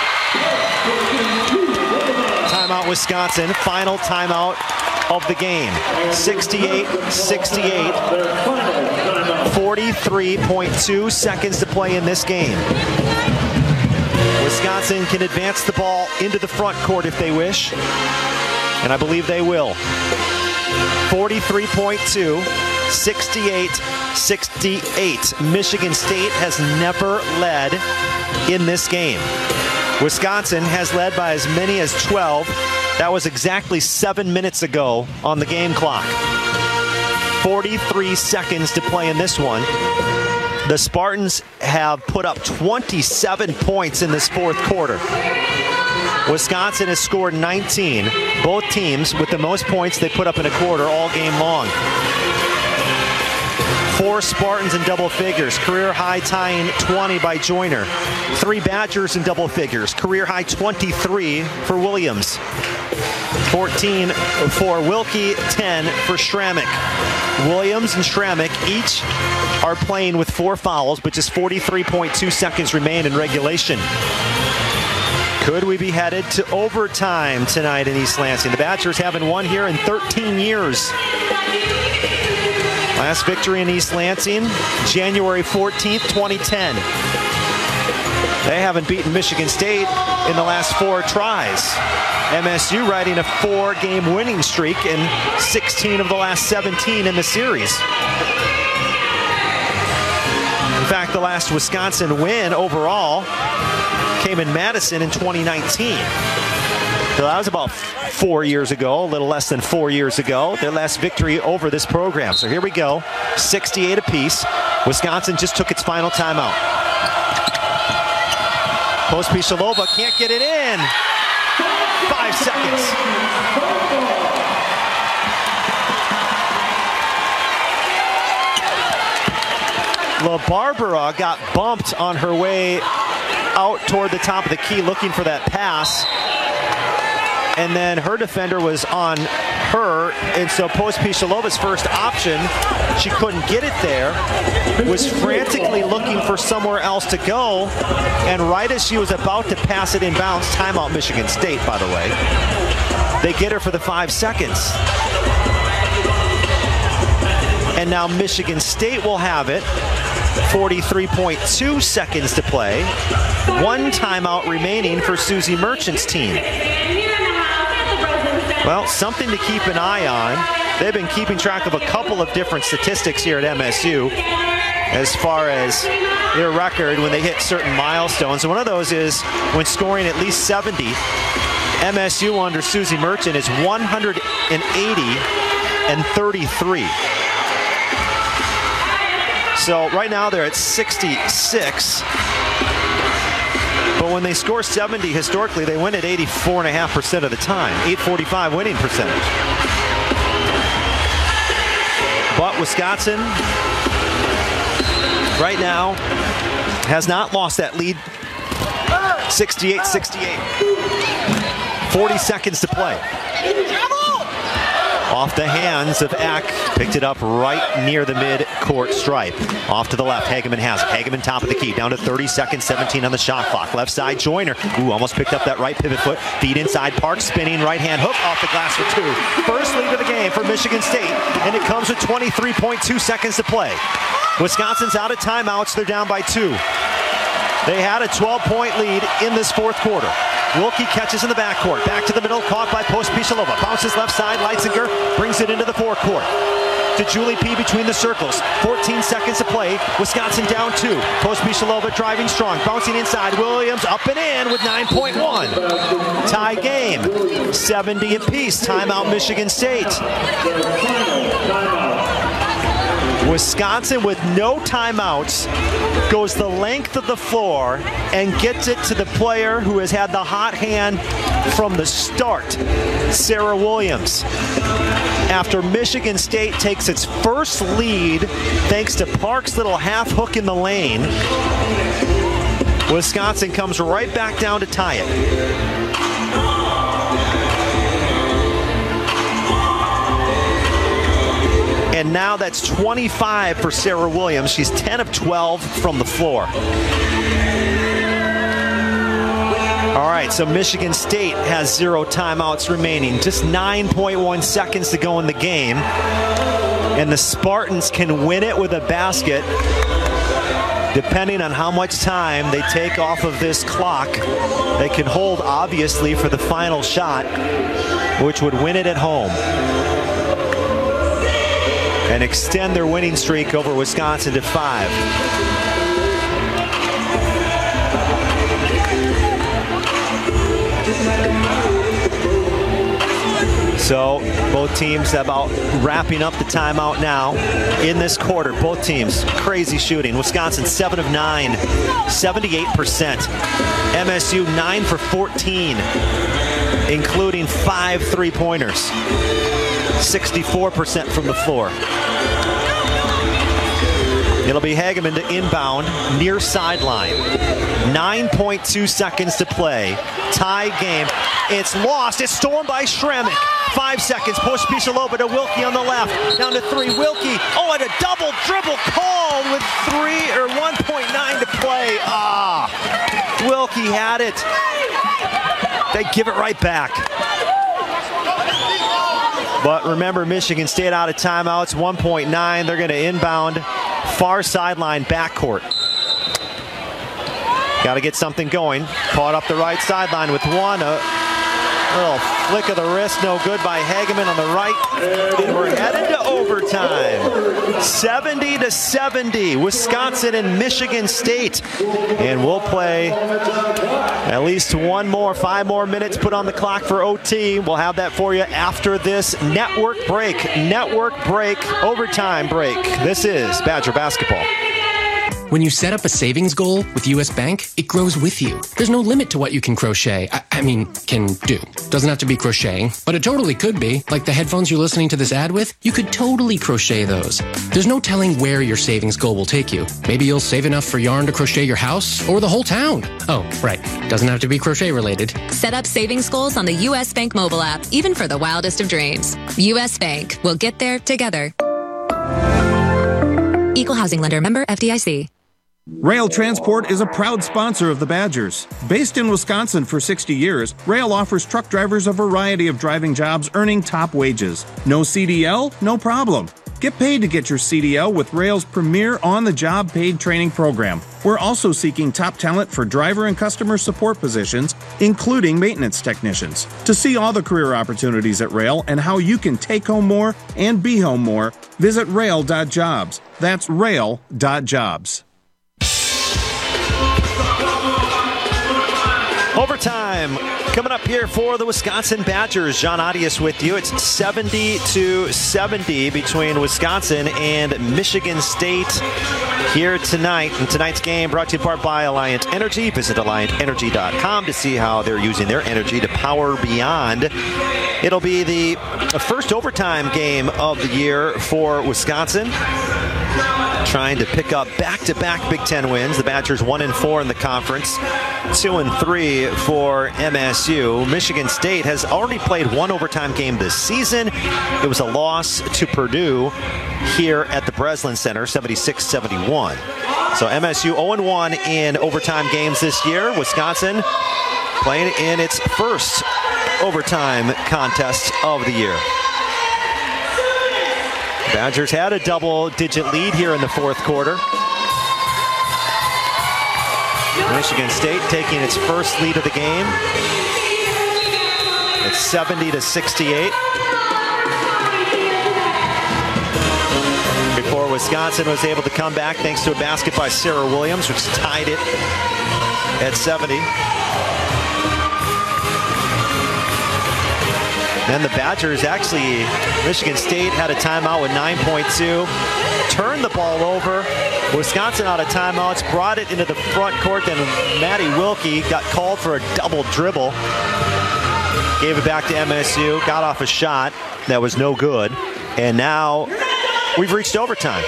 Timeout Wisconsin, final timeout of the game. sixty-eight sixty-eight. forty-three point two seconds to play in this game. Wisconsin can advance the ball into the front court if they wish, and I believe they will. forty-three point two, sixty-eight sixty-eight. Michigan State has never led in this game. Wisconsin has led by as many as twelve. That was exactly seven minutes ago on the game clock. forty-three seconds to play in this one. The Spartans have put up twenty-seven points in this fourth quarter. Wisconsin has scored nineteen. Both teams with the most points they put up in a quarter all game long. Four Spartans in double figures, career high tying twenty by Joyner. Three Badgers in double figures, career high twenty-three for Williams. fourteen for Wilkie, ten for Stramick. Williams and Stramick each are playing with four fouls, but just forty-three point two seconds remain in regulation. Could we be headed to overtime tonight in East Lansing? The Badgers haven't won here in thirteen years. Last victory in East Lansing, January fourteenth, twenty ten. They haven't beaten Michigan State in the last four tries. M S U riding a four-game winning streak in sixteen of the last seventeen in the series. In fact, the last Wisconsin win overall came in Madison in twenty nineteen. So that was about four years ago, a little less than four years ago, their last victory over this program. So here we go, sixty-eight apiece. Wisconsin just took its final timeout. Pospisilova can't get it in. Five seconds. LaBarbera got bumped on her way out toward the top of the key looking for that pass. And then her defender was on her, and so Pospišilova's first option, she couldn't get it there, was frantically looking for somewhere else to go, and right as she was about to pass it inbounds, timeout Michigan State, by the way, they get her for the five seconds. And now Michigan State will have it, forty-three point two seconds to play, one timeout remaining for Susie Merchant's team. Well, something to keep an eye on. They've been keeping track of a couple of different statistics here at M S U as far as their record when they hit certain milestones. And one of those is when scoring at least seventy. M S U under Susie Merchant is one hundred eighty and thirty-three. So right now they're at sixty-six. But when they score seventy, historically, they win at eighty-four point five percent of the time. eight forty-five winning percentage. But Wisconsin, right now, has not lost that lead. sixty-eight sixty-eight. forty seconds to play. Off the hands of Eck, picked it up right near the mid-court stripe. Off to the left, Hageman has it. Hageman top of the key, down to thirty seconds, seventeen on the shot clock. Left side, Joyner. Ooh, almost picked up that right pivot foot. Feed inside, Park spinning, right hand hook off the glass for two. First lead of the game for Michigan State, and it comes with twenty-three point two seconds to play. Wisconsin's out of timeouts, they're down by two. They had a twelve-point lead in this fourth quarter. Wilkie catches in the backcourt. Back to the middle, caught by Pospišilova. Bounces left side, Leitzinger brings it into the forecourt. To Julie P between the circles. fourteen seconds to play. Wisconsin down two. Pospišilova driving strong. Bouncing inside. Williams up and in with nine point one. Tie game. seventy apiece. Timeout Michigan State. Wisconsin with no timeouts goes the length of the floor and gets it to the player who has had the hot hand from the start, Sarah Williams. After Michigan State takes its first lead thanks to Park's little half hook in the lane, Wisconsin comes right back down to tie it. And now that's twenty-five for Sarah Williams. She's ten of twelve from the floor. All right, so Michigan State has zero timeouts remaining. Just nine point one seconds to go in the game. And the Spartans can win it with a basket, depending on how much time they take off of this clock. They can hold, obviously, for the final shot, which would win it at home and extend their winning streak over Wisconsin to five. So both teams about wrapping up the timeout now in this quarter. Both teams, crazy shooting. Wisconsin seven of nine, seventy-eight percent. M S U nine for fourteen, including five three-pointers. sixty-four percent from the floor. It'll be Hageman to inbound near sideline. nine point two seconds to play. Tie game. It's lost. It's stolen by Shremick. Five seconds. Pospišilova to Wilkie on the left. Down to three. Wilkie. Oh, and a double dribble called with three or one point nine to play. Ah, Wilkie had it. They give it right back. But remember, Michigan State out of timeouts, one point nine. They're going to inbound far sideline backcourt. Got to get something going. Caught up the right sideline with one. A little flick of the wrist, no good by Hageman on the right. And we're headed to overtime. seventy to seventy, Wisconsin and Michigan State. And we'll play at least one more, five more minutes put on the clock for O T. We'll have that for you after this network break. Network break, overtime break. This is Badger Basketball. When you set up a savings goal with U S Bank, it grows with you. There's no limit to what you can crochet. I, I mean, can do. Doesn't have to be crocheting, but it totally could be. Like the headphones you're listening to this ad with, you could totally crochet those. There's no telling where your savings goal will take you. Maybe you'll save enough for yarn to crochet your house or the whole town. Oh, right. Doesn't have to be crochet related. Set up savings goals on the U S Bank mobile app, even for the wildest of dreams. U S Bank. We'll get there together. Equal housing lender, member F D I C. Rail Transport is a proud sponsor of the Badgers. Based in Wisconsin for sixty years, Rail offers truck drivers a variety of driving jobs earning top wages. No C D L? No problem. Get paid to get your C D L with Rail's premier on-the-job paid training program. We're also seeking top talent for driver and customer support positions, including maintenance technicians. To see all the career opportunities at Rail and how you can take home more and be home more, visit rail dot jobs. That's rail dot jobs. Overtime coming up here for the Wisconsin Badgers. John Audius with you. It's seventy to seventy between Wisconsin and Michigan State here tonight. And tonight's game brought to you in part by Alliant Energy. Visit alliant energy dot com to see how they're using their energy to power beyond. It'll be the first overtime game of the year for Wisconsin, trying to pick up back-to-back Big Ten wins. The Badgers one and four in the conference, two and three for M S U. Michigan State has already played one overtime game this season. It was a loss to Purdue here at the Breslin Center, seventy-six seventy-one. So M S U oh and one in overtime games this year. Wisconsin playing in its first overtime contest of the year. Badgers had a double-digit lead here in the fourth quarter. Michigan State taking its first lead of the game. It's seventy to sixty-eight. Before Wisconsin was able to come back thanks to a basket by Sarah Williams, which tied it at seventy. Then the Badgers, actually, Michigan State had a timeout with nine point two. Turned the ball over. Wisconsin out of timeouts, brought it into the front court. Then Maddie Wilkie got called for a double dribble. Gave it back to M S U, got off a shot that was no good. And now we've reached overtime.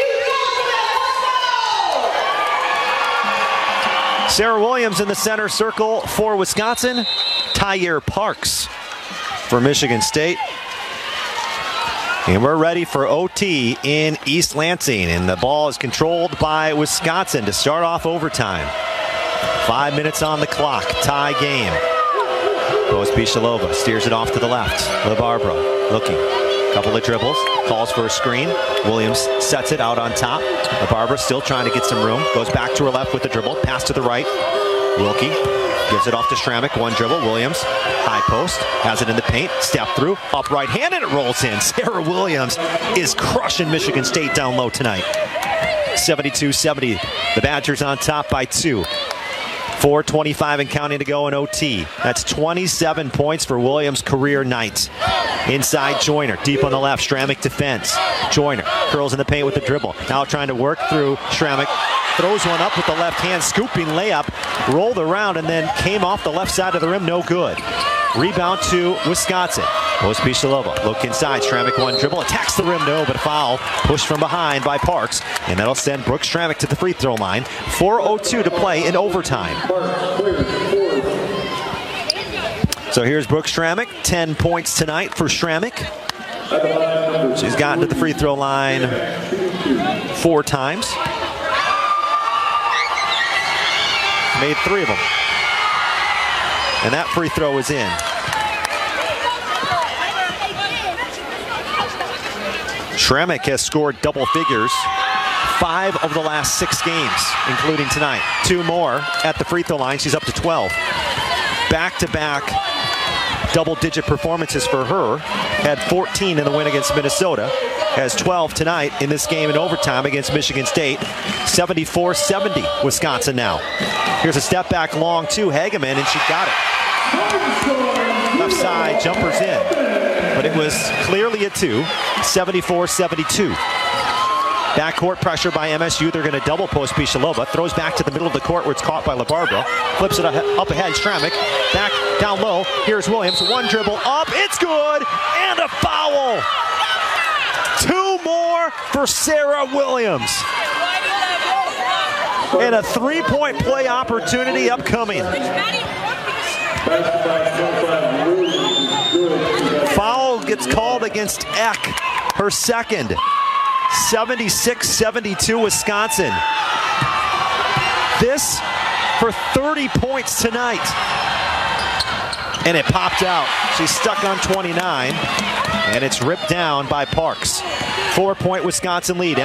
Sarah Williams in the center circle for Wisconsin. Tyre Parks for Michigan State. And we're ready for O T in East Lansing. And the ball is controlled by Wisconsin to start off overtime. Five minutes on the clock. Tie game. Pospisilova steers it off to the left. LaBarbera looking. Couple of dribbles. Calls for a screen. Williams sets it out on top. LaBarbera still trying to get some room. Goes back to her left with the dribble. Pass to the right. Wilkie gives it off to Stramick. One dribble. Williams, high post, has it in the paint. Step through, up right hand, and it rolls in. Sarah Williams is crushing Michigan State down low tonight. seventy-two seventy. The Badgers on top by two. four twenty-five and counting to go in O T. That's twenty-seven points for Williams' career night. Inside Joyner, deep on the left. Stramick defense. Joyner curls in the paint with the dribble. Now trying to work through Stramick. Throws one up with the left hand, scooping layup, rolled around, and then came off the left side of the rim, no good. Rebound to Wisconsin. Pospisilova, look inside, Stramick one dribble, attacks the rim, no, but a foul. Pushed from behind by Parks, and that'll send Brooke Stramick to the free throw line. four oh two to play in overtime. So here's Brooke Stramick, ten points tonight for Stramick. She's gotten to the free throw line four times. Made three of them. And that free throw is in. Stramick has scored double figures five of the last six games, including tonight. Two more at the free throw line. She's up to twelve. Back-to-back double-digit performances for her. Had fourteen in the win against Minnesota. Has twelve tonight in this game in overtime against Michigan State. seventy-four seventy Wisconsin now. Here's a step back long to Hageman, and she got it. Left side, jumpers in. But it was clearly a two. seventy-four seventy-two. Backcourt pressure by M S U. They're going to double post Pishalova. Throws back to the middle of the court where it's caught by LaBarbera. Flips it up ahead. Stramick back down low. Here's Williams. One dribble up. It's good. And a foul. Two more for Sarah Williams. And a three-point play opportunity upcoming. Foul gets called against Eck. Her second. seventy-six seventy-two Wisconsin. This for thirty points tonight. And it popped out. She's stuck on twenty-nine. And it's ripped down by Parks. Four-point Wisconsin lead.